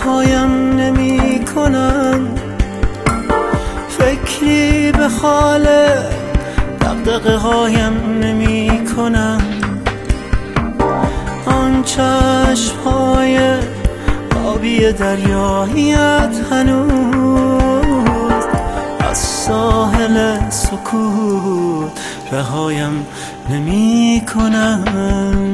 پایم نمی کنم، فکری به حال دغدغه هایم نمی کنم. آن چشم‌های آبی دریاییت هنوز از ساحل سکوت رهایم نمی کنم.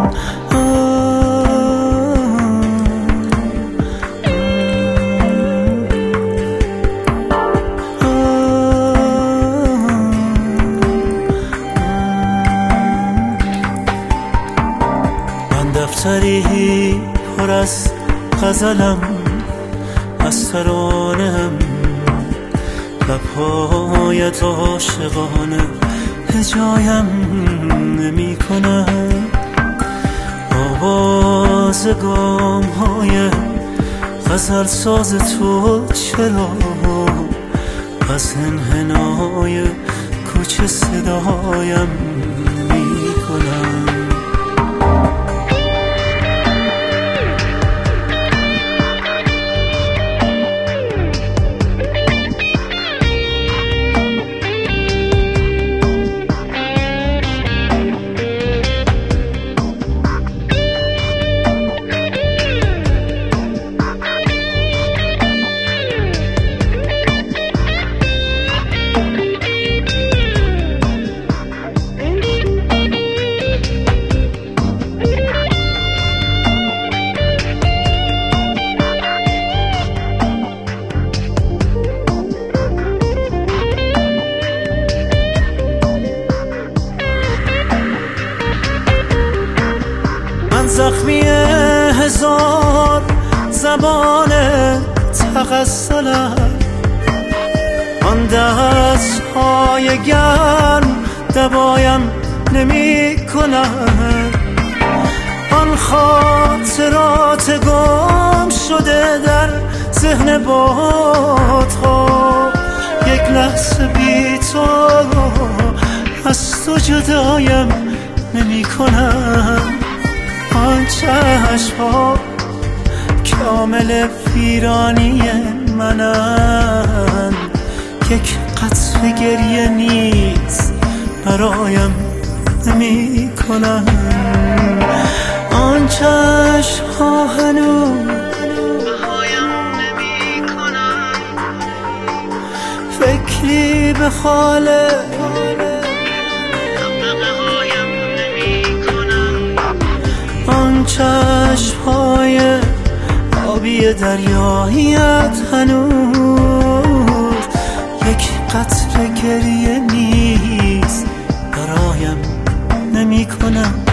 دفتری پر از غزلم، از ترانه‌ام، لب‌هایت عاشقانه هجایم نمی کنم. آواز گام‌های غزل ساز تو چرا از انحنای کوچه صدایم نمی کنم. زخمی هزار زبان تغسلم، آن دست‌های گرم دوایم نمی کنم. آن خاطرات گم شده در ذهن بادها، یک لحظه بی تو از تو جدایم نمی کنم. آن چشم‌ها کامل ویرانی منن، یک قطره گریه نیز برایم نمی کنن. آن چشم‌ها هنوز بهایم نمی کنن، فکری به حال چشم‌های آبی دریاییت هنوز یک قطره گریه نیز برایم نمی کنم.